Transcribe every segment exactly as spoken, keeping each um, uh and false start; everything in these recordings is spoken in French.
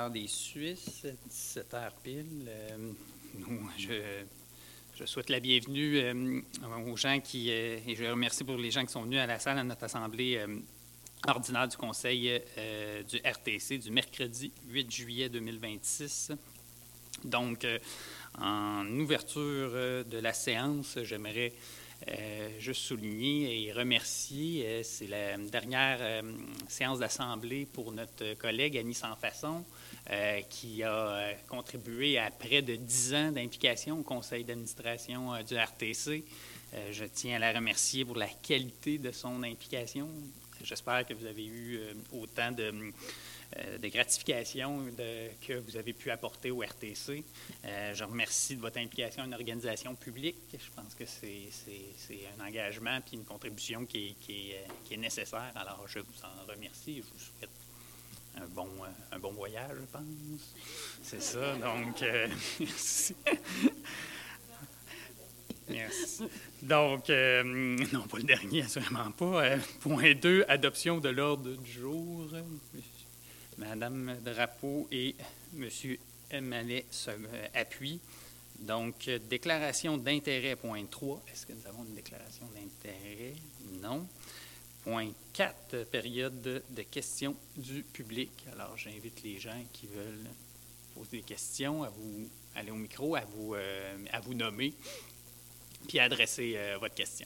l'heure des Suisses, dix-sept heures pile. Euh, nous, je, je souhaite la bienvenue euh, aux gens qui, euh, et je remercie pour les gens qui sont venus à la salle à notre assemblée euh, ordinaire du Conseil euh, du R T C du mercredi huit juillet deux mille vingt-six. Donc, euh, en ouverture euh, de la séance, j'aimerais Euh, juste souligner et remercier, euh, c'est la dernière euh, séance d'assemblée pour notre collègue Annie Sans-Façon, euh, qui a euh, contribué à près de dix ans d'implication au conseil d'administration euh, du R T C. Euh, je tiens à la remercier pour la qualité de son implication. J'espère que vous avez eu euh, autant de... de gratification de, que vous avez pu apporter au R T C. Euh, je remercie de votre implication à une organisation publique. Je pense que c'est, c'est, c'est un engagement et une contribution qui est, qui, est, qui est nécessaire. Alors, je vous en remercie et je vous souhaite un bon, un bon voyage, je pense. C'est ça, donc, euh, merci. Merci. Donc, euh, non, pas le dernier, assurément pas. Euh, point deux, adoption de l'ordre du jour. Madame Drapeau et M. Mallet se euh, appuient. Donc, euh, déclaration d'intérêt, point trois. Est-ce que nous avons une déclaration d'intérêt? Non. Point quatre, période de questions du public. Alors, j'invite les gens qui veulent poser des questions à vous aller au micro, à vous, euh, à vous nommer, puis à adresser euh, votre question.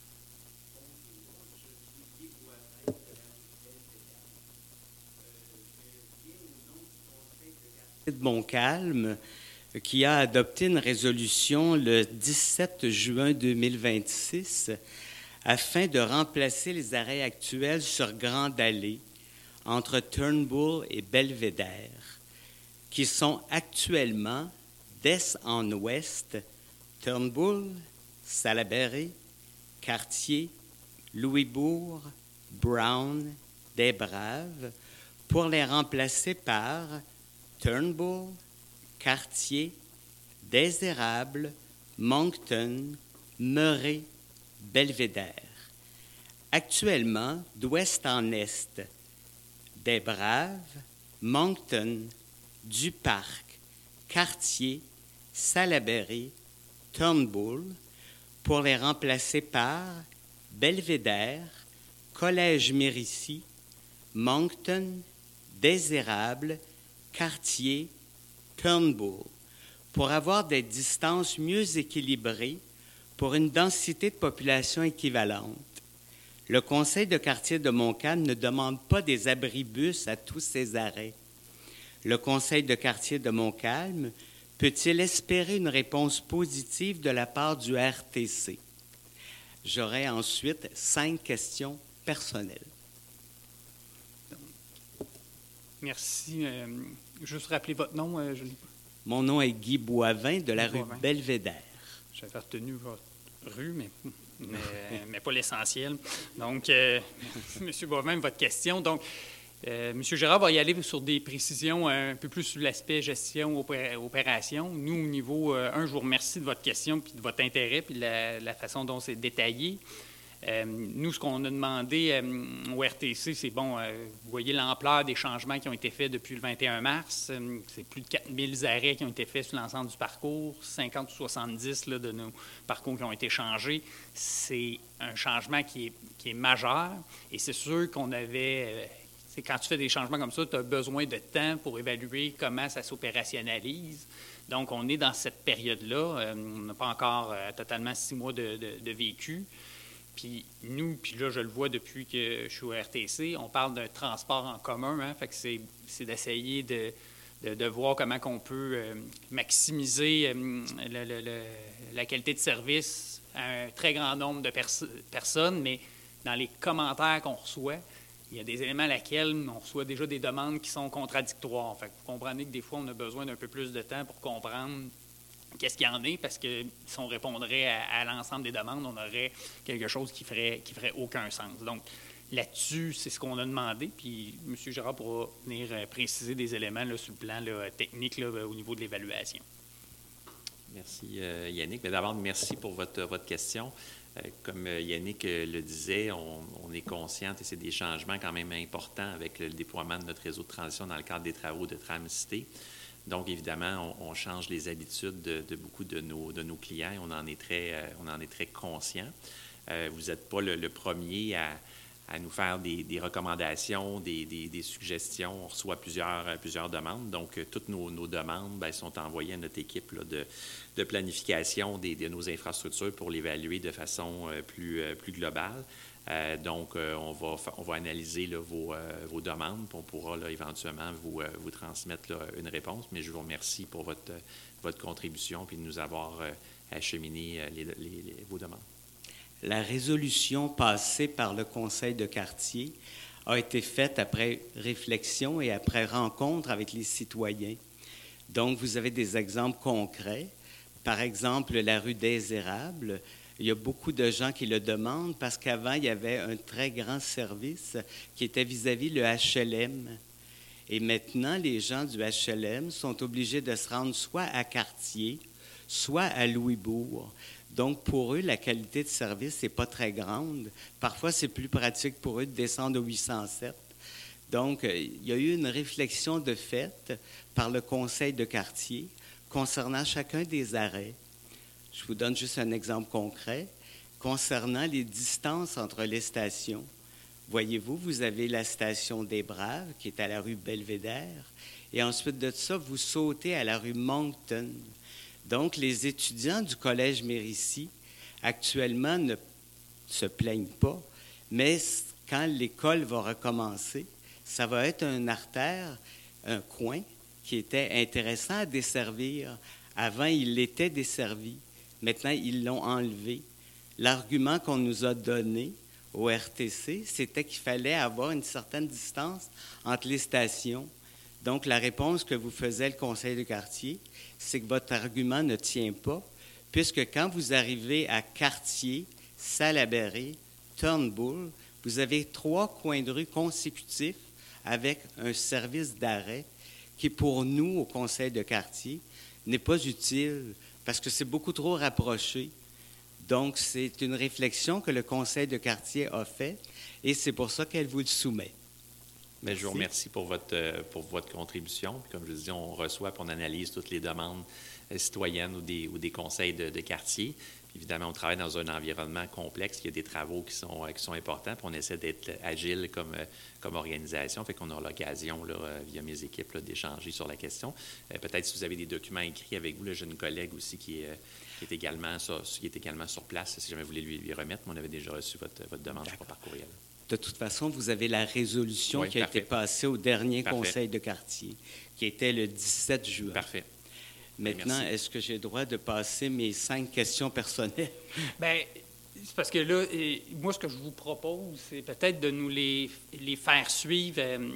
De Montcalm, qui a adopté une résolution le dix-sept juin deux mille vingt-six afin de remplacer les arrêts actuels sur Grande Allée entre Turnbull et Belvédère, qui sont actuellement d'est en ouest, Turnbull, Salaberry, Cartier, Louisbourg, Brown, des Braves, pour les remplacer par Turnbull, Cartier, des Érables, Moncton, Murray, Belvédère. Actuellement, d'ouest en est, des Braves, Moncton, du Parc, Cartier, Salaberry, Turnbull, pour les remplacer par Belvédère, Collège Mérisy, Moncton, des Érables, Cartier, Turnbull, pour avoir des distances mieux équilibrées pour une densité de population équivalente. Le Conseil de quartier de Montcalm ne demande pas des abribus à tous ces arrêts. Le Conseil de quartier de Montcalm peut-il espérer une réponse positive de la part du R T C? J'aurai ensuite cinq questions personnelles. Merci. Euh, juste rappeler votre nom. Euh, je... Mon nom est Guy Boivin de la Guy rue Boivin. Belvédère. J'avais retenu votre rue, mais, mais, mais pas l'essentiel. Donc, euh, M. Boivin, votre question. Donc, euh, M. Gérard va y aller sur des précisions un peu plus sur l'aspect gestion, opé- opération. Nous, au niveau euh, un, je vous remercie de votre question, puis de votre intérêt, puis de la, la façon dont c'est détaillé. Euh, nous, ce qu'on a demandé euh, au R T C, c'est, bon, euh, vous voyez l'ampleur des changements qui ont été faits depuis le vingt et un mars. Euh, c'est plus de quatre mille arrêts qui ont été faits sur l'ensemble du parcours, cinquante ou soixante-dix là, de nos parcours qui ont été changés. C'est un changement qui est, qui est majeur et c'est sûr qu'on avait... Euh, c'est quand tu fais des changements comme ça, tu as besoin de temps pour évaluer comment ça s'opérationnalise. Donc, on est dans cette période-là. Euh, on n'a pas encore euh, totalement six mois de, de, de vécu. Puis nous, puis là, je le vois depuis que je suis au R T C, on parle d'un transport en commun, hein, fait que c'est, c'est d'essayer de, de, de voir comment on peut euh, maximiser euh, le, le, le, la qualité de service à un très grand nombre de pers- personnes, mais dans les commentaires qu'on reçoit, il y a des éléments à laquelle on reçoit déjà des demandes qui sont contradictoires. Fait que vous comprenez que des fois, on a besoin d'un peu plus de temps pour comprendre qu'est-ce qu'il y en est, parce que si on répondrait à, à l'ensemble des demandes, on aurait quelque chose qui ferait, qui ferait aucun sens. Donc, là-dessus, c'est ce qu'on a demandé, puis M. Gérard pourra venir préciser des éléments là, sur le plan là, technique là, au niveau de l'évaluation. Merci, euh, Yannick. Mais d'abord, merci pour votre, votre question. Euh, comme Yannick le disait, on, on est conscient et c'est des changements quand même importants avec le déploiement de notre réseau de transition dans le cadre des travaux de Tram-Cité. Donc, évidemment, on, on change les habitudes de, de beaucoup de nos, de nos clients et on en est très, euh, on en est très conscient. Euh, vous n'êtes pas le, le premier à, à nous faire des, des recommandations, des, des, des suggestions. On reçoit plusieurs, plusieurs demandes. Donc, euh, toutes nos, nos demandes bien, sont envoyées à notre équipe là, de, de planification des, de nos infrastructures pour l'évaluer de façon euh, plus, euh, plus globale. Euh, donc, euh, on, va, on va analyser là, vos, euh, vos demandes, puis on pourra là, éventuellement vous, euh, vous transmettre là, une réponse. Mais je vous remercie pour votre, votre contribution et de nous avoir euh, acheminé les, les, les, vos demandes. La résolution passée par le conseil de quartier a été faite après réflexion et après rencontre avec les citoyens. Donc, vous avez des exemples concrets. Par exemple, la rue des Érables. Il y a beaucoup de gens qui le demandent parce qu'avant, il y avait un très grand service qui était vis-à-vis le H L M. Et maintenant, les gens du H L M sont obligés de se rendre soit à Cartier, soit à Louisbourg. Donc, pour eux, la qualité de service n'est pas très grande. Parfois, c'est plus pratique pour eux de descendre au huit cent sept. Donc, il y a eu une réflexion de fait par le conseil de quartier concernant chacun des arrêts. Je vous donne juste un exemple concret. Concernant les distances entre les stations, voyez-vous, vous avez la station des Braves, qui est à la rue Belvédère, et ensuite de ça, vous sautez à la rue Moncton. Donc, les étudiants du Collège Mérisy, actuellement, ne se plaignent pas, mais quand l'école va recommencer, ça va être une artère, un coin qui était intéressant à desservir. Avant, il l'était desservi. Maintenant, ils l'ont enlevé. L'argument qu'on nous a donné au R T C, c'était qu'il fallait avoir une certaine distance entre les stations. Donc, la réponse que vous faisait le conseil de quartier, c'est que votre argument ne tient pas, puisque quand vous arrivez à Cartier, Salaberry, Turnbull, vous avez trois coins de rue consécutifs avec un service d'arrêt qui, pour nous, au conseil de quartier, n'est pas utile parce que c'est beaucoup trop rapproché. Donc, c'est une réflexion que le conseil de quartier a faite et c'est pour ça qu'elle vous le soumet. Bien, je vous remercie pour votre, pour votre contribution. Puis, comme je dis, on reçoit et on analyse toutes les demandes citoyennes ou des, ou des conseils de, de quartier. Puis, évidemment, on travaille dans un environnement complexe. Il y a des travaux qui sont, qui sont importants. Puis on essaie d'être agile comme, comme organisation. Fait qu'on aura l'occasion, là, via mes équipes, là, d'échanger sur la question. Euh, peut-être si vous avez des documents écrits avec vous, là, j'ai une collègue aussi qui est, qui est, également, sur, qui est également sur place, si jamais vous voulez lui, lui remettre. Mais on avait déjà reçu votre, votre demande, je crois, par courriel. De toute façon, vous avez la résolution oui, qui a parfait. été passée au dernier Parfait. conseil de quartier, qui était le dix-sept juin. Parfait. Maintenant, Merci. est-ce que j'ai le droit de passer mes cinq questions personnelles? Bien, c'est parce que là, et, moi, ce que je vous propose, c'est peut-être de nous les, les faire suivre euh,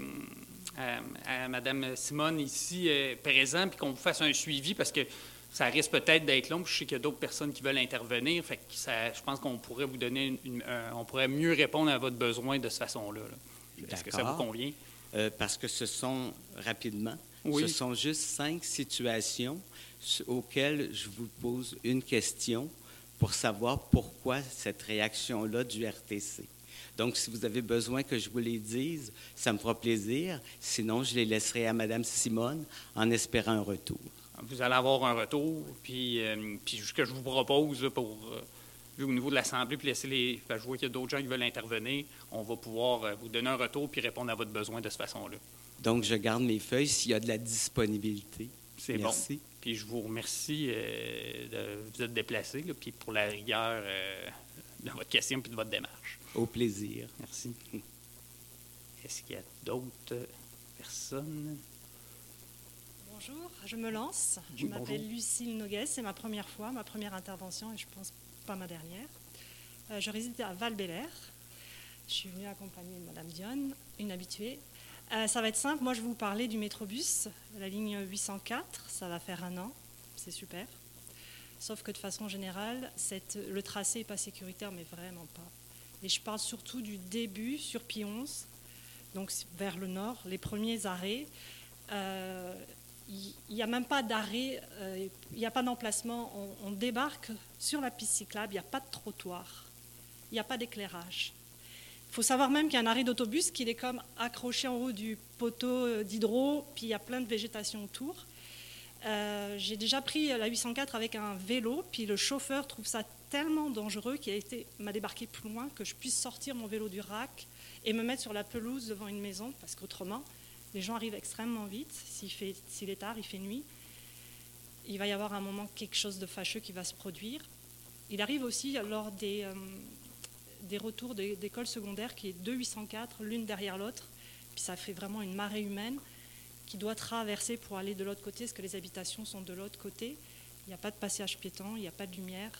à, à Mme Simone ici euh, présent, puis qu'on vous fasse un suivi, parce que ça risque peut-être d'être long. Je sais qu'il y a d'autres personnes qui veulent intervenir. Fait que ça, je pense qu'on pourrait vous donner, une, une, un, on pourrait mieux répondre à votre besoin de cette façon-là. Là. Est-ce que ça vous convient? Euh, parce que ce sont, rapidement, oui. ce sont juste cinq situations auxquelles je vous pose une question pour savoir pourquoi cette réaction-là du R T C. Donc, si vous avez besoin que je vous les dise, ça me fera plaisir. Sinon, je les laisserai à Mme Simone en espérant un retour. Vous allez avoir un retour, puis, euh, puis ce que je vous propose là, pour euh, au niveau de l'Assemblée, puis laisser les. Ben, je vois qu'il y a d'autres gens qui veulent intervenir. On va pouvoir euh, vous donner un retour puis répondre à votre besoin de cette façon-là. Donc, je garde mes feuilles s'il y a de la disponibilité. C'est bon. Puis je vous remercie euh, de vous être déplacé, là, puis pour la rigueur euh, de votre question puis de votre démarche. Au plaisir. Merci. Est-ce qu'il y a d'autres personnes? Bonjour, je me lance. Je oui, m'appelle Lucille Noguès, c'est ma première fois, ma première intervention et je pense pas ma dernière. Euh, je réside à Val-Bélair. Je suis venue accompagner Mme Dionne, une habituée. Euh, ça va être simple, moi je vais vous parler du métrobus, la ligne huit cent quatre, ça va faire un an, c'est super. Sauf que de façon générale, cette, le tracé n'est pas sécuritaire, mais vraiment pas. Et je parle surtout du début sur Pionce, donc vers le nord, les premiers arrêts. Euh, il n'y a même pas d'arrêt, euh, il n'y a pas d'emplacement. On, on débarque sur la piste cyclable, il n'y a pas de trottoir, il n'y a pas d'éclairage. Il faut savoir même qu'il y a un arrêt d'autobus qui est comme accroché en haut du poteau d'hydro, puis il y a plein de végétation autour. Euh, j'ai déjà pris la huit cent quatre avec un vélo, puis le chauffeur trouve ça tellement dangereux qu'il a été, m'a débarqué plus loin que je puisse sortir mon vélo du rack et me mettre sur la pelouse devant une maison, parce qu'autrement, les gens arrivent extrêmement vite. S'il, fait, s'il est tard, il fait nuit. Il va y avoir un moment quelque chose de fâcheux qui va se produire. Il arrive aussi lors des, euh, des retours des, d'écoles secondaires qui est deux huit cent quatre, l'une derrière l'autre. Puis ça fait vraiment une marée humaine qui doit traverser pour aller de l'autre côté, parce que les habitations sont de l'autre côté. Il n'y a pas de passage piéton, il n'y a pas de lumière.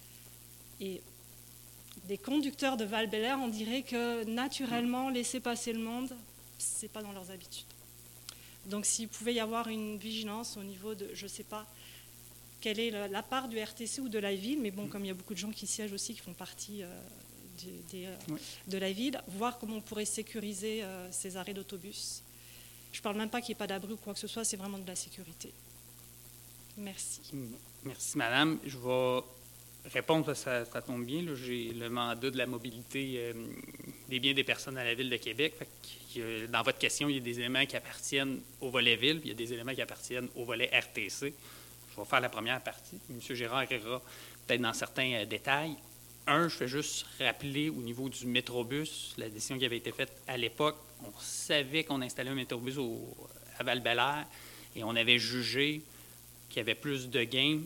Et des conducteurs de Val-Bélair, on dirait que naturellement, laisser passer le monde, ce n'est pas dans leurs habitudes. Donc s'il pouvait y avoir une vigilance au niveau de, je ne sais pas, quelle est la part du R T C ou de la ville, mais bon, comme il y a beaucoup de gens qui siègent aussi, qui font partie euh, de, des, euh, oui. de la ville, voir comment on pourrait sécuriser euh, ces arrêts d'autobus. Je ne parle même pas qu'il n'y ait pas d'abri ou quoi que ce soit, c'est vraiment de la sécurité. Merci. Merci, madame. Je vais répondre, ça, ça tombe bien. Là, j'ai le mandat de la mobilité euh, des biens des personnes à la Ville de Québec. Fait que, euh, dans votre question, il y a des éléments qui appartiennent au volet Ville, puis il y a des éléments qui appartiennent au volet R T C. Je vais faire la première partie. M. Girard ira peut-être dans certains euh, détails. Un, je fais juste rappeler au niveau du Métrobus, la décision qui avait été faite à l'époque, on savait qu'on installait un Métrobus au, à Val-Bélair et on avait jugé qu'il y avait plus de gains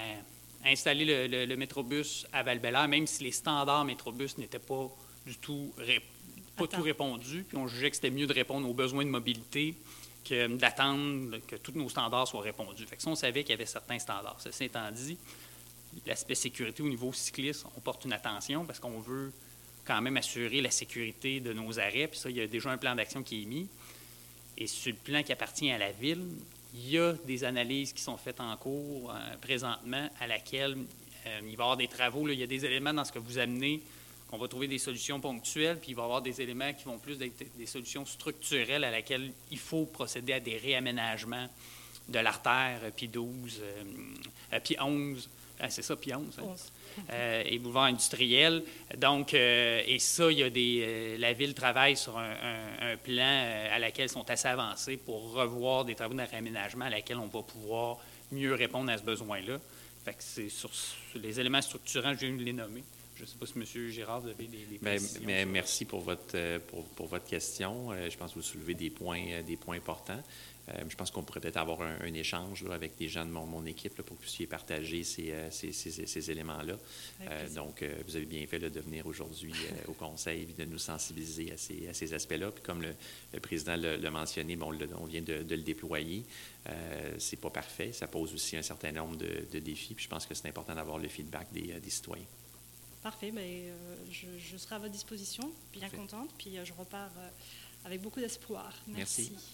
à installer le, le, le Métrobus à Val-Bélair, même si les standards Métrobus n'étaient pas du tout, pas tout répondus. Puis on jugeait que c'était mieux de répondre aux besoins de mobilité que d'attendre que tous nos standards soient répondus. Fait que ça, on savait qu'il y avait certains standards. Ceci étant dit, l'aspect sécurité au niveau cycliste, on porte une attention parce qu'on veut quand même assurer la sécurité de nos arrêts. Puis ça, il y a déjà un plan d'action qui est mis. Et sur le plan qui appartient à la Ville, il y a des analyses qui sont faites en cours euh, présentement à laquelle euh, il va y avoir des travaux. Là, il y a des éléments dans ce que vous amenez qu'on va trouver des solutions ponctuelles, puis il va y avoir des éléments qui vont plus être des solutions structurelles à laquelle il faut procéder à des réaménagements de l'artère euh, Pi douze, euh, euh, Pi onze. Ah, c'est ça, Pi onze, hein? euh, et boulevard industriel. Donc, euh, et ça, il y a des, euh, la Ville travaille sur un, un, un plan euh, à laquelle sont assez avancés pour revoir des travaux de réaménagement à laquelle on va pouvoir mieux répondre à ce besoin-là. Fait que c'est sur, sur les éléments structurants, je viens de les nommer. Je ne sais pas si M. Girard, vous avez des, des précisions. Mais, mais merci pour votre, pour, pour votre question. Euh, je pense que vous soulevez des points, des points importants. Euh, je pense qu'on pourrait peut-être avoir un, un échange là, avec des gens de mon, mon équipe là, pour que vous puissiez partager ces, ces, ces, ces éléments-là. Euh, donc, euh, vous avez bien fait là, de venir aujourd'hui euh, au Conseil et de nous sensibiliser à ces, à ces aspects-là. Puis comme le, le président l'a mentionné, bon, le, on vient de, de le déployer. Euh, c'est pas parfait. Ça pose aussi un certain nombre de, de défis. Puis je pense que c'est important d'avoir le feedback des, des citoyens. Parfait. Bien, euh, je, je serai à votre disposition, bien Parfait. Contente. Puis euh, je repars euh, avec beaucoup d'espoir. Merci. Merci.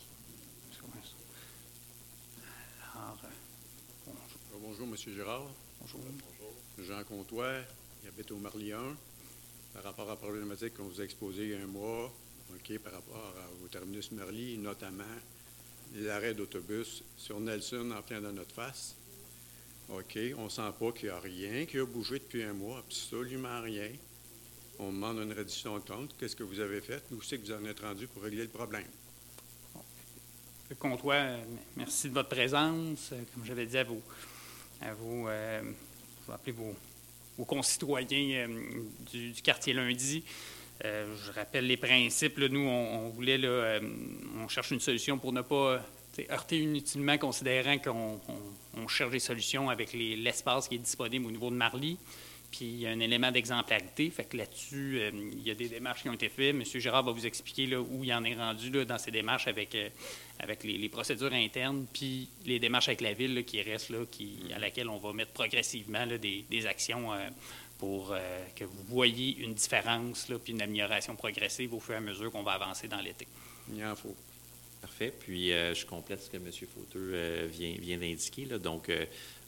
Alors, bonjour. bonjour, M. Girard. Bonjour. bonjour. Jean Comtois, il habite au Marly un. Par rapport à la problématique qu'on vous a exposée il y a un mois, okay, par rapport à, au terminus Marly, notamment l'arrêt d'autobus sur Nelson en plein dans notre face. OK, on ne sent pas qu'il n'y a rien qui a bougé depuis un mois, absolument rien. On demande une réduction de compte. Qu'est-ce que vous avez fait? Où c'est que vous en êtes rendu pour régler le problème? Comtois, merci de votre présence. Comme j'avais dit à vos, à vos, euh, je vais appeler vos, vos concitoyens euh, du, du quartier Lundi, euh, je rappelle les principes. Là, nous, on, on voulait, là, euh, on cherche une solution pour ne pas heurter inutilement, considérant qu'on on, on cherche des solutions avec les, l'espace qui est disponible au niveau de Marly. Puis il y a un élément d'exemplarité. Fait que là-dessus, euh, il y a des démarches qui ont été faites. M. Girard va vous expliquer là, où il en est rendu là, dans ces démarches avec, euh, avec les, les procédures internes, puis les démarches avec la Ville là, qui restent là, qui, à laquelle on va mettre progressivement là, des, des actions euh, pour euh, que vous voyiez une différence, là, puis une amélioration progressive au fur et à mesure qu'on va avancer dans l'été. Il en faut. Parfait. Puis, euh, je complète ce que M. Fauteux euh, vient, vient d'indiquer. Là. Donc, euh,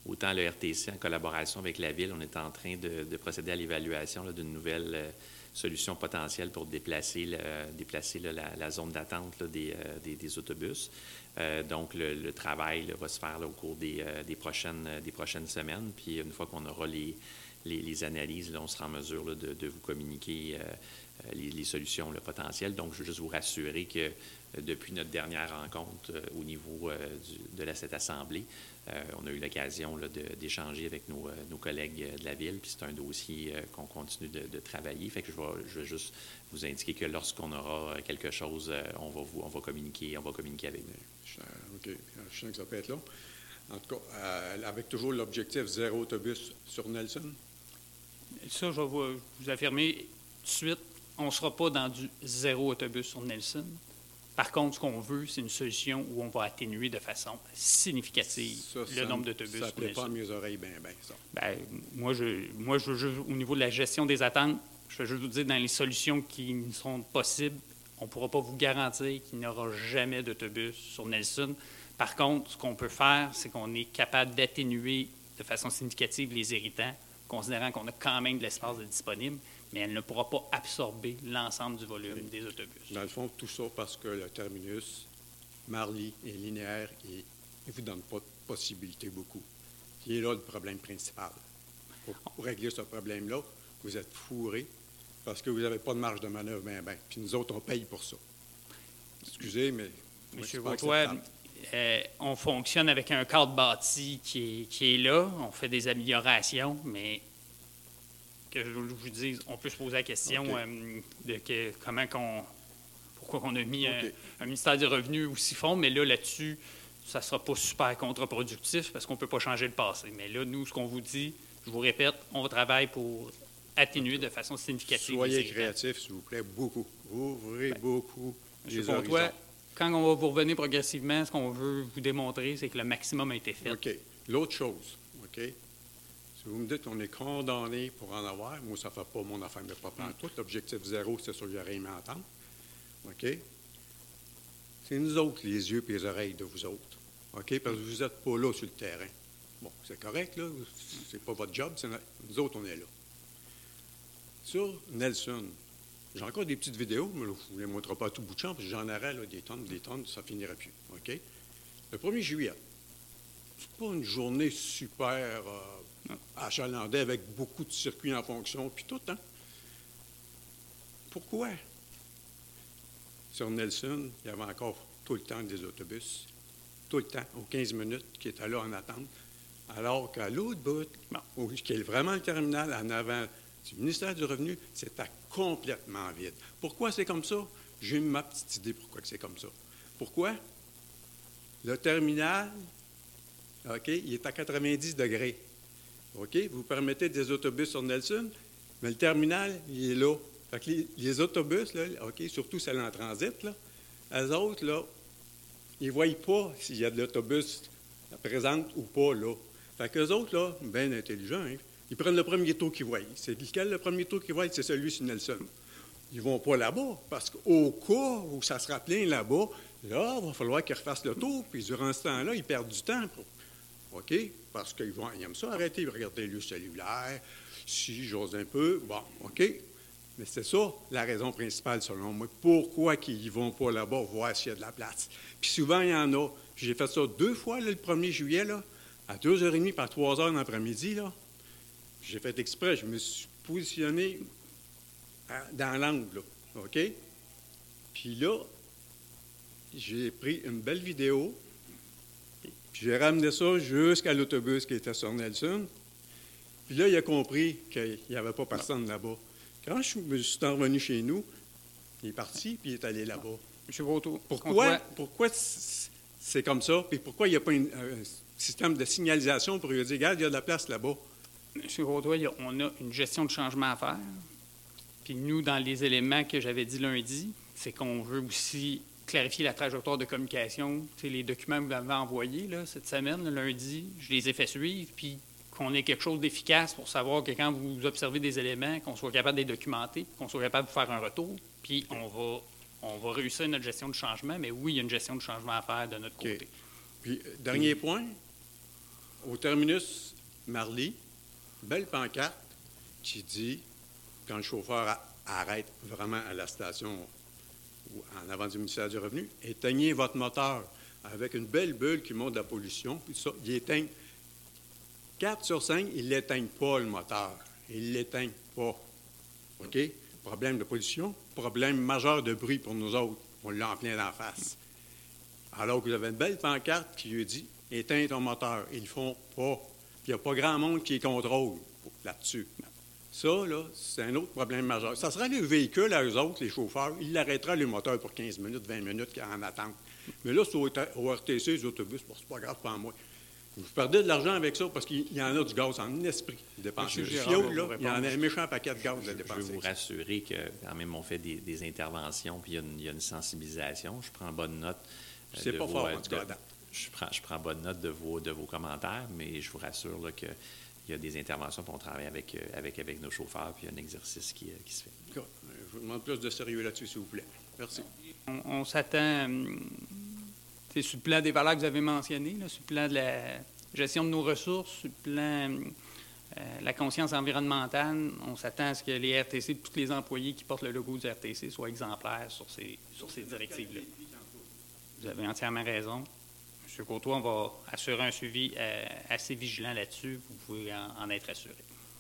autant le R T C, en collaboration avec la Ville, on est en train de, de procéder à l'évaluation là, d'une nouvelle euh, solution potentielle pour déplacer, le, déplacer là, la, la zone d'attente là, des, euh, des, des autobus. Euh, donc, le, le travail là, va se faire là, au cours des, euh, des, prochaines, des prochaines semaines. Puis, une fois qu'on aura les, les, les analyses, là, on sera en mesure là, de, de vous communiquer euh, les, les solutions là, potentielles. Donc, je veux juste vous rassurer que euh, depuis notre dernière rencontre euh, au niveau euh, du, de la, cette Assemblée, euh, on a eu l'occasion là, de, d'échanger avec nos, euh, nos collègues de la Ville. Puis, c'est un dossier euh, qu'on continue de, de travailler. Fait que je vais, je vais juste vous indiquer que lorsqu'on aura quelque chose, euh, on, va vous, on va communiquer, on va communiquer avec vous. OK. Je sens que ça peut être long. En tout cas, euh, avec toujours l'objectif zéro autobus sur Nelson. Ça, je vais vous, vous affirmer tout de suite, on ne sera pas dans du zéro autobus sur Nelson. Par contre, ce qu'on veut, c'est une solution où on va atténuer de façon significative Ça, le ça, nombre d'autobus ça sur plaît pas à Nelson. mes oreilles bien, bien, ça. Bien, moi, je, moi je, je, au niveau de la gestion des attentes, je veux juste vous dire, dans les solutions qui sont possibles, on ne pourra pas vous garantir qu'il n'y aura jamais d'autobus sur Nelson. Par contre, ce qu'on peut faire, c'est qu'on est capable d'atténuer de façon significative les irritants, considérant qu'on a quand même de l'espace de disponible, mais elle ne pourra pas absorber l'ensemble du volume Oui. des autobus. Dans le fond, tout ça parce que le terminus, Marly est linéaire et ne vous donne pas de possibilité beaucoup. Qui est là le problème principal. Pour, pour régler ce problème-là, vous êtes fourré parce que vous n'avez pas de marge de manœuvre bien, bien. Puis nous autres, on paye pour ça. Excusez, mais... Monsieur Vautois, euh, on fonctionne avec un cadre bâti qui est, qui est là. On fait des améliorations, mais que je vous dise, on peut se poser la question Okay. euh, de que, comment qu'on... Pourquoi on a mis Okay. un, un ministère du Revenu aussi fond, mais là, là-dessus, ça ne sera pas super contre-productif parce qu'on ne peut pas changer le passé. Mais là, nous, ce qu'on vous dit, je vous répète, on travaille pour atténuer de façon significative. Soyez les irritants. créatifs, s'il vous plaît, beaucoup. Ouvrez Ben, beaucoup Monsieur les Pontois, horizons. quand on va vous revenir progressivement, ce qu'on veut vous démontrer, c'est que le maximum a été fait. OK. L'autre chose, OK? Si vous me dites qu'on est condamné pour en avoir, moi, ça ne fait pas mon affaire, mais pas Mm. tout. L'objectif zéro, c'est sûr que j'aurais aimé entendre. OK? C'est nous autres, les yeux et les oreilles de vous autres. OK? Parce que vous n'êtes pas là sur le terrain. Bon, c'est correct, là. C'est pas votre job. C'est no- nous autres, on est là. Sur Nelson, j'ai encore des petites vidéos, mais là, je ne vous les montrerai pas à tout bout de champ, parce que j'en aurais là, des tonnes, des tonnes, ça finirait plus. OK? Le premier juillet, c'est pas une journée super euh, achalandée avec beaucoup de circuits en fonction, puis tout, hein? Pourquoi? Sur Nelson, il y avait encore tout le temps des autobus, tout le temps, aux quinze minutes, qui étaient là en attente, alors qu'à l'autre bout, bon, où- qui est vraiment le terminal en avant du ministère du Revenu, c'était complètement vide. Pourquoi c'est comme ça? J'ai ma petite idée pourquoi que c'est comme ça. Pourquoi? Le terminal, OK, il est à quatre-vingt-dix degrés. OK? Vous permettez des autobus sur Nelson, mais le terminal, il est là. Fait que les, les autobus, là, OK, surtout celles en transit, là, eux autres, là, ils ne voient pas s'il y a de l'autobus présent ou pas, là. Fait qu'eux autres, là, bien intelligents, hein, ils prennent le premier tour qu'ils voient. C'est lequel le premier tour qu'ils voient? C'est celui sur Nelson. Ils ne vont pas là-bas, parce qu'au cas où ça sera plein là-bas, là, il va falloir qu'ils refassent le tour, puis durant ce temps-là, ils perdent du temps. Pour... OK? Parce qu'ils vont, ils aiment ça, arrêter, ils regardent le cellulaire, si j'ose un peu, bon, OK? Mais c'est ça la raison principale, selon moi. Pourquoi qu'ils ne vont pas là-bas voir s'il y a de la place? Puis souvent, il y en a. J'ai fait ça deux fois, là, le premier juillet, là, à deux heures trente par trois heures l'après-midi, là. J'ai fait exprès, je me suis positionné à- dans l'angle, là, OK? Puis là, j'ai pris une belle vidéo, puis j'ai ramené ça jusqu'à l'autobus qui était sur Nelson. Puis là, il a compris qu'il n'y avait pas personne là-bas. Quand je me suis revenu chez nous, il est parti, puis il est allé là-bas. Monsieur Vautour, Pourquoi, pourquoi c- c'est comme ça? Puis pourquoi il n'y a pas une- un système de signalisation pour lui dire, regarde, il y a de la place là-bas? Monsieur Vautois, il y a- on a une gestion de changement à faire. Puis nous, dans les éléments que j'avais dit lundi, c'est qu'on veut aussi clarifier la trajectoire de communication. Tu sais, les documents que vous m'avez envoyés là, cette semaine, le lundi, je les ai fait suivre, puis qu'on ait quelque chose d'efficace pour savoir que quand vous observez des éléments, qu'on soit capable de les documenter, qu'on soit capable de faire un retour, puis on va, on va réussir notre gestion de changement. Mais oui, il y a une gestion de changement à faire de notre OK. côté. Puis, euh, dernier point, au terminus Marly, belle pancarte qui dit, quand le chauffeur a- arrête vraiment à la station ou en avant du ministère du Revenu, éteignez votre moteur avec une belle bulle qui montre la pollution. Puis ça, il éteigne. quatre sur cinq, ils ne l'éteignent pas, le moteur. Ils ne l'éteignent pas. OK? Problème de pollution, problème majeur de bruit pour nous autres. On l'a en plein d'en face. Alors que vous avez une belle pancarte qui lui dit « Éteins ton moteur ». Ils ne le font pas. Puis il n'y a pas grand monde qui les contrôle là-dessus. Ça, là, c'est un autre problème majeur. Ça sera le véhicule à eux autres, les chauffeurs. Ils l'arrêteraient, le moteur, pour quinze minutes, vingt minutes en attente. Mais là, c'est au, au R T C, les autobus, bon, c'est pas grave, pas moi. Vous perdez de l'argent avec ça parce qu'il y en a du gaz en esprit de dépenser. Le fioul, là, il y en a un méchant paquet de gaz de dépenser. Je veux vous rassurer que, quand même, on fait des, des interventions, puis il y, a une, il y a une sensibilisation. Je prends bonne note. euh, C'est de pas vos, fort, euh, en tout cas, de- à date. Je prends, je prends bonne note de vos, de vos commentaires, mais je vous rassure là, qu'il y a des interventions, puis on travaille avec, euh, avec, avec nos chauffeurs, puis il y a un exercice qui, euh, qui se fait. En tout cas, je vous demande plus de sérieux là-dessus, s'il vous plaît. Merci. On, on s'attend, hum, c'est sur le plan des valeurs que vous avez mentionnées, là, sur le plan de la gestion de nos ressources, sur le plan hum, euh, la conscience environnementale, on s'attend à ce que les R T C, tous les employés qui portent le logo du R T C soient exemplaires sur ces, sur ces directives-là. Vous avez entièrement raison. M. Côtois, on va assurer un suivi euh, assez vigilant là-dessus. Vous pouvez en, en être assuré.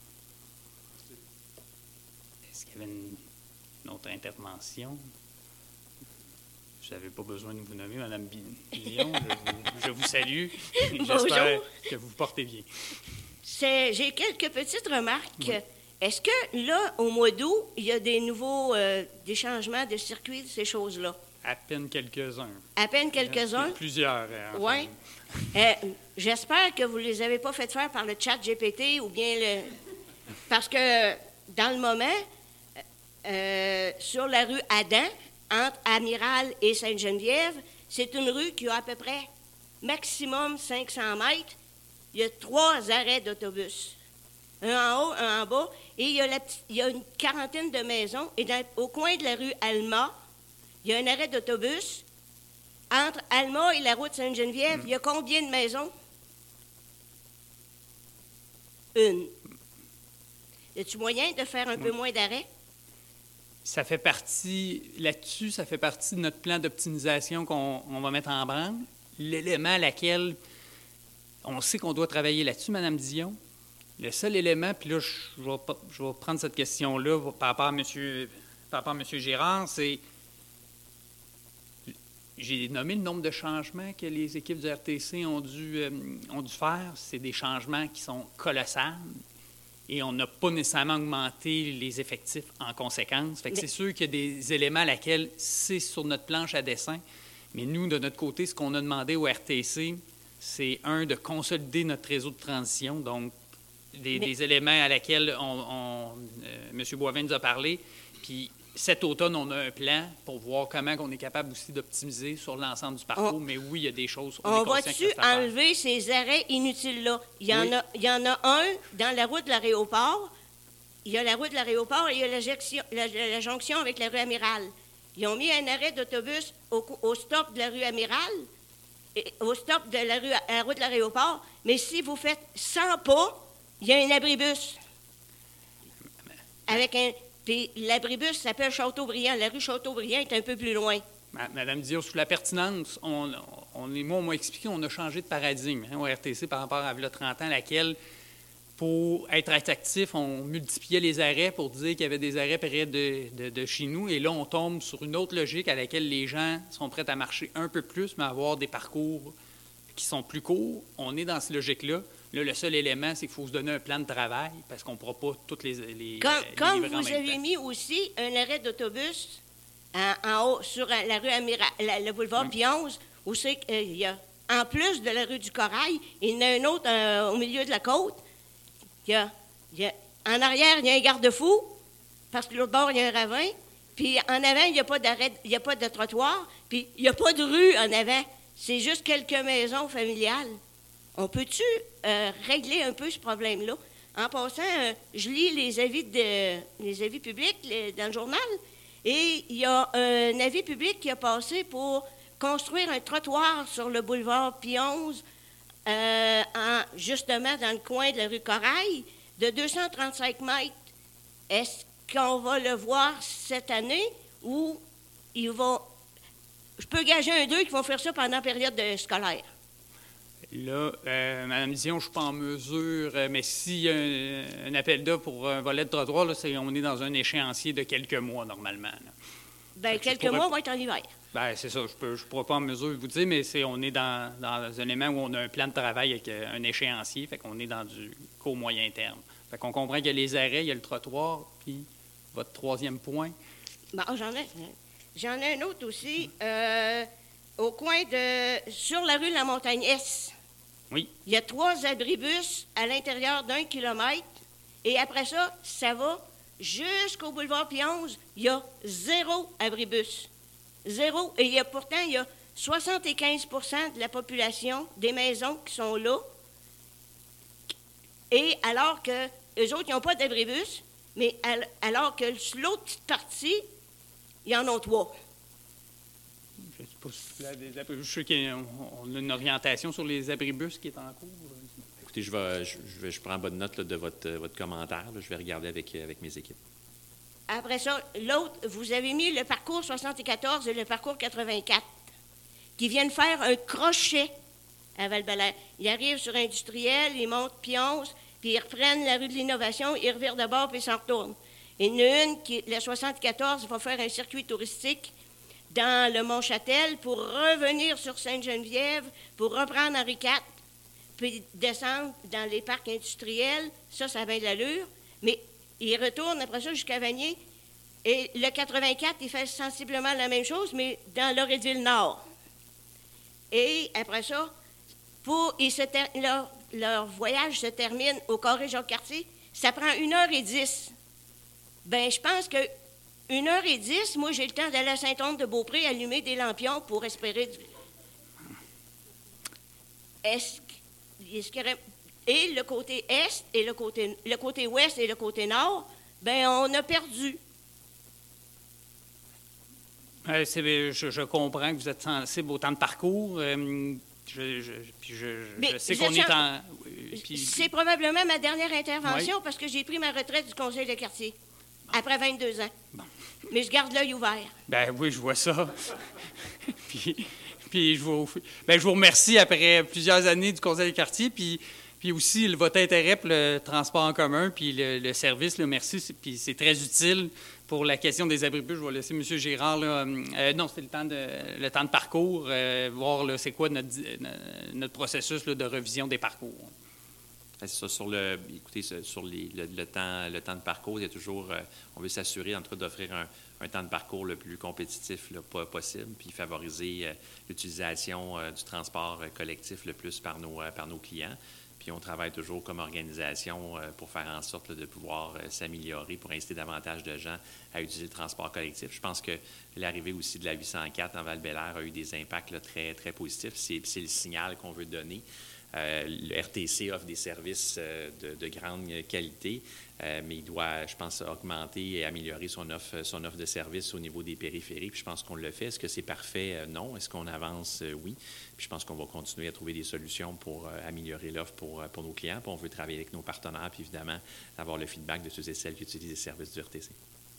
Est-ce qu'il y avait une, une autre intervention? Vous n'avez pas besoin de vous nommer, Mme Billon. Je, vous- je vous salue. Et Bonjour. j'espère que vous vous portez bien. C'est- J'ai quelques petites remarques. Oui. Est-ce que là, au mois d'août, il y a des nouveaux euh, des changements de circuit, de ces choses-là? À peine quelques-uns. À peine quelques-uns? Plusieurs. euh, enfin. Oui. Euh, J'espère que vous ne les avez pas fait faire par le chat G P T ou bien le... Parce que dans le moment, euh, sur la rue Adam, entre Amiral et Sainte-Geneviève, c'est une rue qui a à peu près maximum cinq cents mètres. Il y a trois arrêts d'autobus. Un en haut, un en bas. Et il y a, la petite- il y a une quarantaine de maisons. Et dans- au coin de la rue Alma, il y a un arrêt d'autobus. Entre Alma et la route Sainte-Geneviève, il y a combien de maisons? Une. Y a-t-il moyen de faire un peu moins d'arrêts? Ça fait partie, là-dessus, ça fait partie de notre plan d'optimisation qu'on on va mettre en branle. L'élément à laquelle on sait qu'on doit travailler là-dessus, Mme Dion, le seul élément, puis là, je, je vais, pas- je vais prendre cette question-là par rapport à M. par rapport à M. Gérard, c'est. J'ai nommé le nombre de changements que les équipes du R T C ont dû, euh, ont dû faire. C'est des changements qui sont colossales. Et on n'a pas nécessairement augmenté les effectifs en conséquence. Fait que Mais- c'est sûr qu'il y a des éléments à laquelle c'est sur notre planche à dessin. Mais nous, de notre côté, ce qu'on a demandé au R T C, c'est, un, de consolider notre réseau de transition, donc des, Mais- des éléments à laquelle on, on, euh, M. Boivin nous a parlé. Puis cet automne, on a un plan pour voir comment on est capable aussi d'optimiser sur l'ensemble du parcours. On- Mais oui, il y a des choses. On est conscient va-tu qu'il reste à faire. enlever ces arrêts inutiles-là? Il y, en Oui. a, il y en a un dans la route de l'aéroport. Il y a la route de l'aéroport et il y a la, jection- la- la- la jonction avec la rue Amiral. Ils ont mis un arrêt d'autobus au, cou- au stop de la rue Amiral, et au stop de la, rue, à la route de l'aéroport. Mais si vous faites cent pas, il y a un abribus. Avec un... Puis l'abribus s'appelle Châteaubriand. La rue Châteaubriand est un peu plus loin. Ma- Madame Dion, sur la pertinence, on, on, est- moi, on m'a expliqué qu'on a changé de paradigme hein, au R T C par rapport à il y a trente ans, laquelle, pour être attractif, on multipliait les arrêts pour dire qu'il y avait des arrêts près de, de- de chez nous. Et là, on tombe sur une autre logique à laquelle les gens sont prêts à marcher un peu plus, mais avoir des parcours qui sont plus courts. On est dans cette logique-là. Là, le seul élément, c'est qu'il faut se donner un plan de travail parce qu'on ne pourra pas toutes les, les, Comme, les comme livrer en vous même avez temps. mis aussi un arrêt d'autobus en, en haut sur euh, la rue Amiral, la- le boulevard Oui. Pie onze, où c'est qu'il y a, en plus de la rue du Corail, il y en a un autre euh, au milieu de la côte. Il y a, il y a- en arrière, il y a un garde-fou, parce que l'autre bord, il y a un ravin. Puis en avant, il n'y a pas d'arrêt, il n'y a pas de trottoir, puis il n'y a pas de rue en avant. C'est juste quelques maisons familiales. On peut-tu euh, régler un peu ce problème-là? En passant, euh, je lis les avis, de, les avis publics les- dans le journal, et il y a un avis public qui a passé pour construire un trottoir sur le boulevard Pie onze euh, en, justement dans le coin de la rue Corail, de deux cent trente-cinq mètres. Est-ce qu'on va le voir cette année ou ils vont... Je peux gager un d'eux qui vont faire ça pendant la période de scolaire. Là, euh, Mme Dion, je ne suis pas en mesure, euh, mais s'il y a un, un appel d'offres pour un volet de trottoir, là, c'est, on est dans un échéancier de quelques mois normalement. Là. Bien, quelques pourrais... mois vont être en hiver. Bien, c'est ça. Je ne pourrais pas en mesure de vous dire, mais c'est, on est dans, dans un élément où on a un plan de travail avec un échéancier, fait qu'on est dans du court moyen terme. Fait qu'on comprend qu'il y a les arrêts, il y a le trottoir, puis votre troisième point. Bon, j'en ai, j'en ai un autre aussi. Euh, au coin de... Sur la rue de la Montagne-Est. Oui. Il y a trois abribus à l'intérieur d'un kilomètre. Et après ça, ça va jusqu'au boulevard Pie onze. Il y a zéro abribus. Zéro. Et il y a, pourtant, il y a soixante-quinze pour cent de la population des maisons qui sont là. Et alors que eux autres, ils n'ont pas d'abribus, mais alors que l'autre petite partie, ils en ont trois. Je ne sais pas si là, des abribus. Je sais qu'on a une orientation sur les abribus qui est en cours. Écoutez, je, vais, je, je, vais, je prends bonne note là, de votre, votre commentaire. Là. Je vais regarder avec, avec mes équipes. Après ça, l'autre, vous avez mis le parcours soixante-quatorze et le parcours quatre-vingt-quatre qui viennent faire un crochet à Val-Bélair. Ils arrivent sur Industriel, ils montent Pie onze, puis ils reprennent la rue de l'Innovation, ils revirent de bord, puis ils s'en retournent. Il y en a une, qui, la soixante-quatorze, va faire un circuit touristique dans le Mont-Châtel pour revenir sur Sainte-Geneviève, pour reprendre Henri quatre, puis descendre dans les parcs industriels. Ça, ça a bien de l'allure. Mais il retourne après ça jusqu'à Vanier. Et le quatre-vingt-quatre, il fait sensiblement la même chose, mais dans Loretteville-Nord. Et après ça, pour, il se ter, leur, leur voyage se termine au Carré Jacques-Cartier. Ça prend une heure et dix. Bien, je pense que une heure et dix, moi, j'ai le temps d'aller à Saint-Anne-de-Beaupré allumer des lampions pour espérer... Du... Est-ce, est-ce qu'il y aurait... Et le côté est et le côté, le côté ouest et le côté nord, bien, on a perdu. Euh, c'est, je, je comprends que vous êtes sensible au temps de parcours. Euh, je, je, puis je, je sais qu'on est en... Puis... C'est probablement ma dernière intervention oui. Parce que j'ai pris ma retraite du conseil de quartier après vingt-deux ans. Bon. Mais je garde l'œil ouvert. Ben oui, je vois ça. puis puis je, vous, ben, je vous remercie après plusieurs années du conseil de quartier. Puis... Puis aussi, le, votre intérêt pour le transport en commun, puis le, le service, là, merci. C'est, puis c'est très utile pour la question des abribus. Je vais laisser M. Girard. Là, euh, non, c'est le temps de, le temps de parcours, euh, voir là, c'est quoi notre, notre processus là, de revision des parcours. C'est ça, sur le, écoutez, sur les, le, le, temps, le temps de parcours, il y a toujours, euh, on veut s'assurer en tout cas d'offrir un, un temps de parcours le plus compétitif là, possible, puis favoriser euh, l'utilisation euh, du transport euh, collectif le plus par nos, euh, par nos clients. Puis on travaille toujours comme organisation euh, pour faire en sorte là, de pouvoir euh, s'améliorer, pour inciter davantage de gens à utiliser le transport collectif. Je pense que l'arrivée aussi de la huit cent quatre en Val-Bélair a eu des impacts là, très, très positifs. C'est, c'est le signal qu'on veut donner. Euh, le R T C offre des services euh, de, de grande qualité, euh, mais il doit, je pense, augmenter et améliorer son offre, son offre de services au niveau des périphéries. Puis je pense qu'on le fait. Est-ce que c'est parfait? Euh, non. Est-ce qu'on avance? Euh, oui. Puis je pense qu'on va continuer à trouver des solutions pour euh, améliorer l'offre pour, pour nos clients. Puis on veut travailler avec nos partenaires, puis évidemment, avoir le feedback de ceux et celles qui utilisent les services du R T C.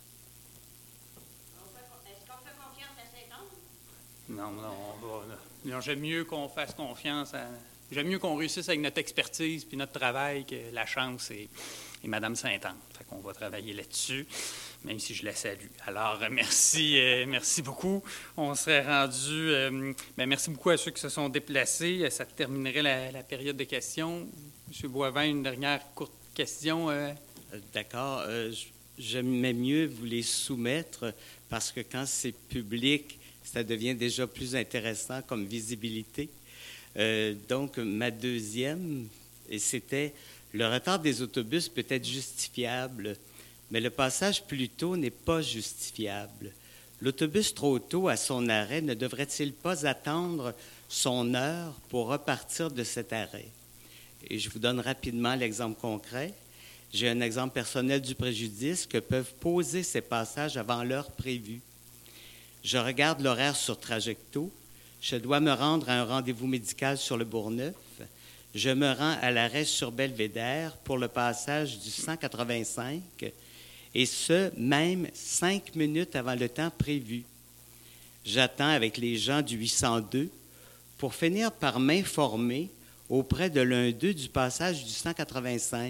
Est-ce qu'on fait confiance à Saint-Anne? Non, non, on va, non, j'aime mieux qu'on fasse confiance à... J'aime mieux qu'on réussisse avec notre expertise puis notre travail que la chance et, et Mme Saint-Anne. Fait qu'on va travailler là-dessus, même si je la salue. Alors, merci, euh, merci beaucoup. On serait rendu... Euh, bien, merci beaucoup à ceux qui se sont déplacés. Ça terminerait la, la période de questions. M. Boivin, une dernière courte question. Euh... D'accord. Euh, j'aimais mieux vous les soumettre parce que quand c'est public, ça devient déjà plus intéressant comme visibilité. Euh, donc, ma deuxième, et c'était le retard des autobus peut être justifiable, mais le passage plus tôt n'est pas justifiable. L'autobus trop tôt à son arrêt ne devrait-il pas attendre son heure pour repartir de cet arrêt? Et je vous donne rapidement l'exemple concret. J'ai un exemple personnel du préjudice que peuvent poser ces passages avant l'heure prévue. Je regarde l'horaire sur Trajecto. Je dois me rendre à un rendez-vous médical sur le Bourgneuf. je me rends à l'arrêt sur Belvédère pour le passage du cent quatre-vingt-cinq, et ce, même cinq minutes avant le temps prévu. J'attends avec les gens du huit cent deux pour finir par m'informer auprès de l'un d'eux du passage du cent quatre-vingt-cinq.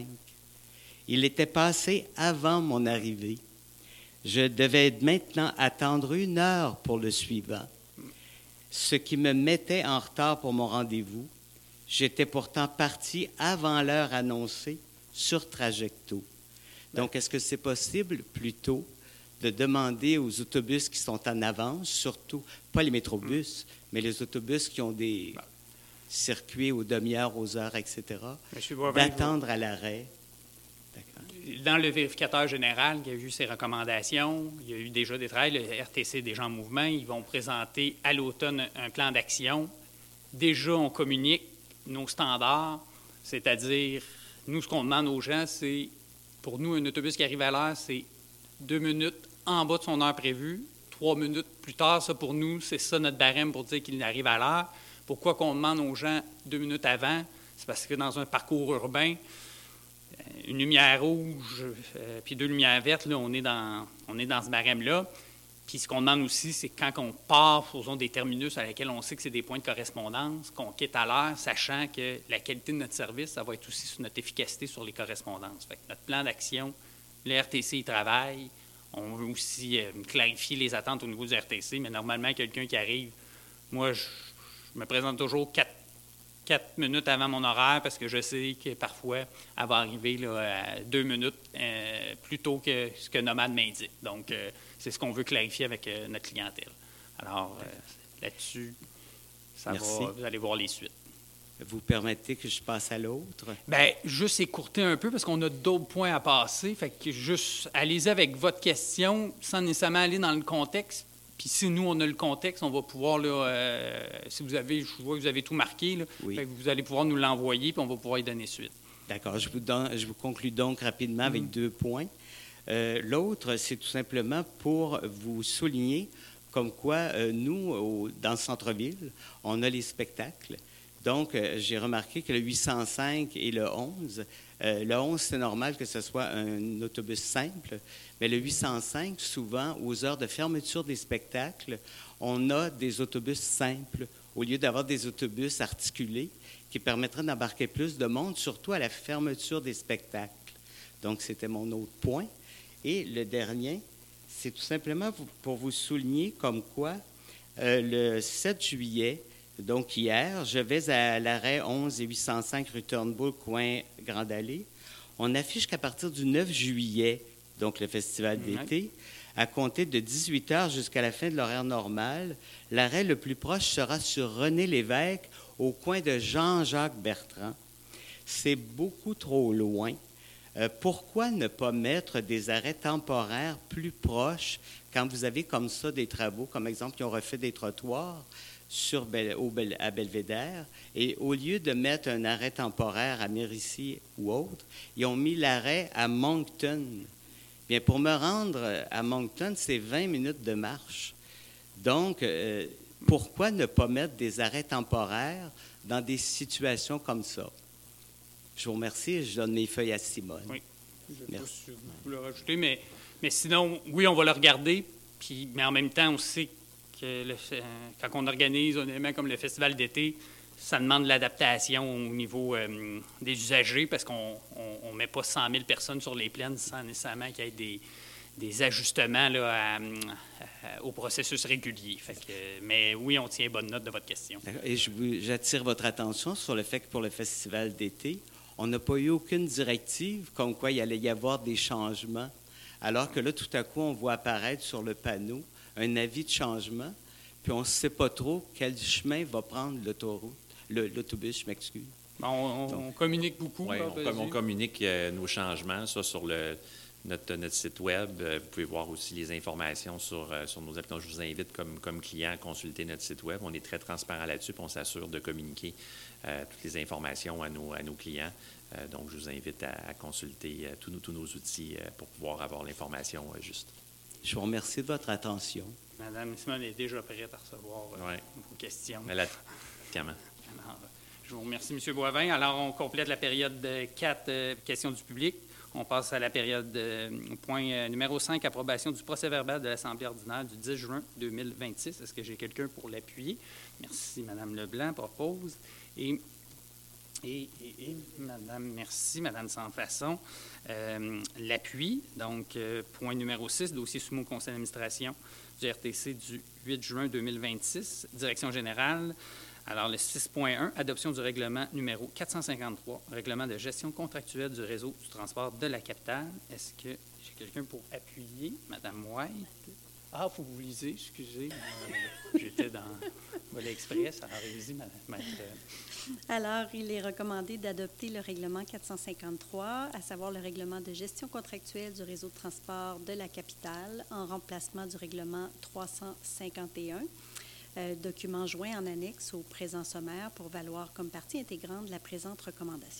Il était passé avant mon arrivée. Je devais maintenant attendre une heure pour le suivant, ce qui me mettait en retard pour mon rendez-vous. J'étais pourtant parti avant l'heure annoncée sur Trajecto. Donc, est-ce que c'est possible, plutôt, de demander aux autobus qui sont en avance, surtout, pas les métrobus, mais les autobus qui ont des circuits aux demi-heures, aux heures, et cetera, d'attendre à l'arrêt? D'accord. Dans le vérificateur général qui a vu ses recommandations, il y a eu déjà des travails, le R T C est déjà en mouvement, ils vont présenter à l'automne un plan d'action. Déjà, on communique nos standards, c'est-à-dire, nous, ce qu'on demande aux gens, c'est, pour nous, un autobus qui arrive à l'heure, c'est deux minutes en bas de son heure prévue, trois minutes plus tard, ça, pour nous, c'est ça notre barème pour dire qu'il arrive à l'heure. Pourquoi qu'on demande aux gens deux minutes avant? C'est parce que dans un parcours urbain, une lumière rouge euh, puis deux lumières vertes, là, on est dans, on est dans ce barème-là. Puis ce qu'on demande aussi, c'est quand on part, faisons des terminus à laquelle on sait que c'est des points de correspondance, qu'on quitte à l'heure, sachant que la qualité de notre service, ça va être aussi sur notre efficacité sur les correspondances. Fait que notre plan d'action, le R T C y travaille. On veut aussi euh, clarifier les attentes au niveau du R T C, mais normalement, quelqu'un qui arrive, moi, je, je me présente toujours quatre, quatre minutes avant mon horaire parce que je sais que parfois, elle va arriver là, à deux minutes euh, plus tôt que ce que Nomade m'indique. Donc, euh, c'est ce qu'on veut clarifier avec euh, notre clientèle. Alors, euh, là-dessus, ça va, vous allez voir les suites. Vous permettez que je passe à l'autre? Bien, juste écourter un peu parce qu'on a d'autres points à passer. Fait que juste, allez-y avec votre question sans nécessairement aller dans le contexte. Puis si nous, on a le contexte, on va pouvoir, là, euh, si vous avez, je vois que vous avez tout marqué, là, oui. Fait que vous allez pouvoir nous l'envoyer puis on va pouvoir y donner suite. D'accord. Je vous, donne, je vous conclus donc rapidement avec mmh. deux points. Euh, l'autre, c'est tout simplement pour vous souligner comme quoi, euh, nous, au, dans le centre-ville, on a les spectacles. Donc, euh, j'ai remarqué que le huit cent cinq et le onze, euh, le onze, c'est normal que ce soit un autobus simple, mais le huit cent cinq, souvent, aux heures de fermeture des spectacles, on a des autobus simples, au lieu d'avoir des autobus articulés qui permettraient d'embarquer plus de monde, surtout à la fermeture des spectacles. Donc, c'était mon autre point. Et le dernier, c'est tout simplement pour vous souligner comme quoi, euh, le sept juillet, donc hier, je vais à l'arrêt onze et huit cent cinq rue Turnbull, coin Grande Allée. On affiche qu'à partir du neuf juillet, donc le festival d'été, à compter de dix-huit heures jusqu'à la fin de l'horaire normal, l'arrêt le plus proche sera sur René Lévesque, au coin de Jean-Jacques Bertrand. C'est beaucoup trop loin. Euh, pourquoi ne pas mettre des arrêts temporaires plus proches quand vous avez comme ça des travaux, comme exemple, qui ont refait des trottoirs sur Bel, au Bel, à Belvédère, et au lieu de mettre un arrêt temporaire à Mérici ou autre, ils ont mis l'arrêt à Moncton. Bien, pour me rendre à Moncton, c'est vingt minutes de marche. Donc, euh, pourquoi ne pas mettre des arrêts temporaires dans des situations comme ça? Je vous remercie et je donne mes feuilles à Simone. Oui, je ne sais pas si vous le rajouter, mais, mais sinon, oui, on va le regarder, puis, mais en même temps, on sait que le, quand on organise un événement comme le festival d'été, ça demande de l'adaptation au niveau euh, des usagers parce qu'on ne met pas cent mille personnes sur les plaines sans nécessairement qu'il y ait des, des ajustements là, à, à, au processus régulier. Fait que, mais oui, on tient bonne note de votre question. Et je vous, j'attire votre attention sur le fait que pour le festival d'été, on n'a pas eu aucune directive comme quoi il allait y avoir des changements, alors que là, tout à coup, on voit apparaître sur le panneau un avis de changement, puis on ne sait pas trop quel chemin va prendre l'autoroute, le, l'autobus, je m'excuse. On, on, on communique beaucoup. Oui, on, on communique euh, nos changements, ça, sur le, notre, notre site Web. Euh, vous pouvez voir aussi les informations sur, euh, sur nos applications. Je vous invite, comme, comme client, à consulter notre site Web. On est très transparent là-dessus, puis on s'assure de communiquer euh, toutes les informations à nos, à nos clients. Euh, donc, je vous invite à, à consulter euh, tous, nos, tous nos outils euh, pour pouvoir avoir l'information euh, juste. Je vous remercie de votre attention. Madame Simone est déjà prête à recevoir euh, ouais. vos questions. Mais là, Alors, Je vous remercie, M. Boivin. Alors, on complète la période quatre, euh, questions du public. On passe à la période euh, point euh, numéro cinq, approbation du procès-verbal de l'Assemblée ordinaire du dix juin deux mille vingt-six. Est-ce que j'ai quelqu'un pour l'appuyer? Merci, Mme Leblanc propose. Et, et, et, et Mme, merci, Mme Sans-Façon, euh, l'appui. Donc, euh, point numéro six, dossier soumis au conseil d'administration du R T C du huit juin deux mille vingt-six, direction générale. Alors, le six point un, adoption du règlement numéro quatre cent cinquante-trois, règlement de gestion contractuelle du réseau du transport de la capitale. Est-ce que j'ai quelqu'un pour appuyer? Madame White? Ah, il faut que vous lisez, excusez. Euh, J'étais dans Volet Express. Alors, allez-y, Maître. Alors, il est recommandé d'adopter le règlement quatre cent cinquante-trois, à savoir le règlement de gestion contractuelle du réseau de transport de la capitale, en remplacement du règlement trois cent cinquante et un. Euh, document joint en annexe au présent sommaire pour valoir comme partie intégrante de la présente recommandation.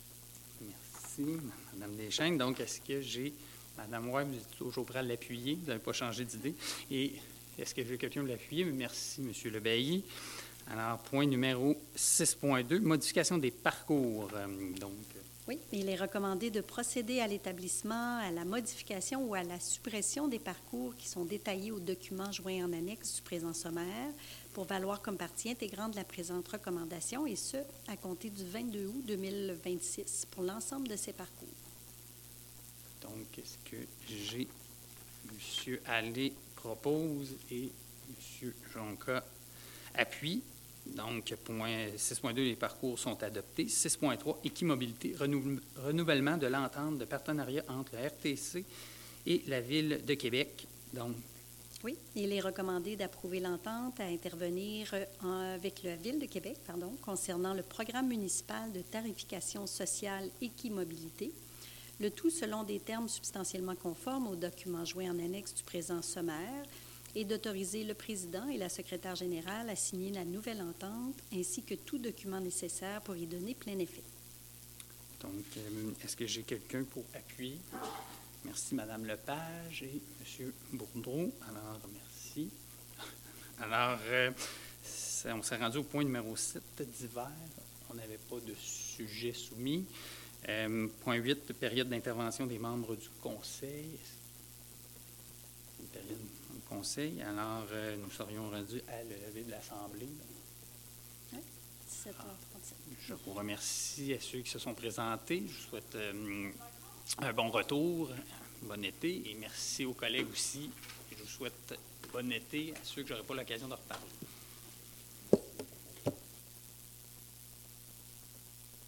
Merci, Mme Deschênes. Donc, est-ce que j'ai... Mme White, vous êtes toujours prêt à l'appuyer. Vous n'avez pas changé d'idée. Et est-ce que j'ai quelqu'un pour l'appuyer? Merci, M. Lebailly. Alors, point numéro six point deux, modification des parcours. Euh, donc... Oui, il est recommandé de procéder à l'établissement, à la modification ou à la suppression des parcours qui sont détaillés au document joint en annexe du présent sommaire pour valoir comme partie intégrante de la présente recommandation, et ce, à compter du vingt-deux août deux mille vingt-six pour l'ensemble de ces parcours. Donc, est-ce que j'ai M. Allais propose et M. Jonca appuie? Donc, point six point deux, les parcours sont adoptés. six point trois, équimobilité, renou- renouvellement de l'entente de partenariat entre le R T C et la Ville de Québec. Donc, oui, il est recommandé d'approuver l'entente à intervenir en, avec la Ville de Québec, pardon, concernant le programme municipal de tarification sociale équimobilité, le tout selon des termes substantiellement conformes au document joint en annexe du présent sommaire, et d'autoriser le président et la secrétaire générale à signer la nouvelle entente, ainsi que tout document nécessaire pour y donner plein effet. donc euh, est-ce que j'ai quelqu'un pour appuyer? Merci, Mme Lepage et M. Bourdreau. Alors, merci. Alors, euh, on s'est rendu au point numéro sept, divers. On n'avait pas de sujet soumis. Euh, point huit, période d'intervention des membres du conseil. Une période du conseil. Alors, euh, nous serions rendus à le lever de l'Assemblée. Oui, dix-sept heures trente-sept. Je vous remercie à ceux qui se sont présentés. Je vous souhaite euh, un bon retour, bon été, et merci aux collègues aussi. Je vous souhaite bon été à ceux que je n'aurai pas l'occasion de reparler.